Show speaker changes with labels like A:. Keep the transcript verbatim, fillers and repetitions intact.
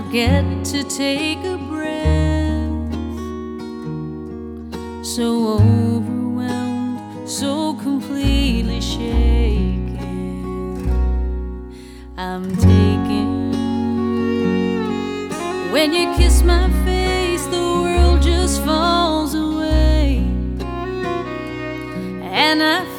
A: get to take a breath. So overwhelmed, so completely shaken, I'm taken. When you kiss my face, the world just falls away, and I